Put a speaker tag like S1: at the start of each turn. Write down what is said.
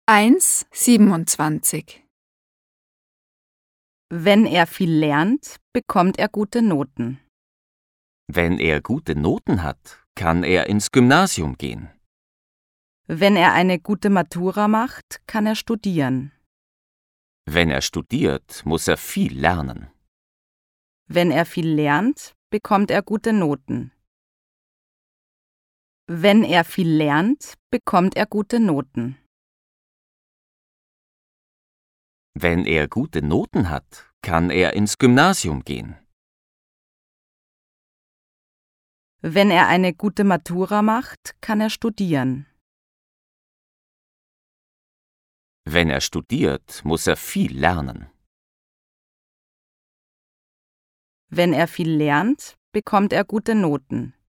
S1: 1,27.
S2: Wenn er viel lernt, bekommt er gute Noten.
S3: Wenn er gute Noten hat, kann er ins Gymnasium gehen.
S2: Wenn er eine gute Matura macht, kann er studieren.
S3: Wenn er studiert, muss er viel lernen.
S2: Wenn er viel lernt, bekommt er gute Noten. Wenn er viel lernt, bekommt er gute Noten.
S3: Wenn er gute Noten hat, kann er ins Gymnasium gehen.
S2: Wenn er eine gute Matura macht, kann er studieren.
S3: Wenn er studiert, muss er viel lernen.
S2: Wenn er viel lernt, bekommt er gute Noten.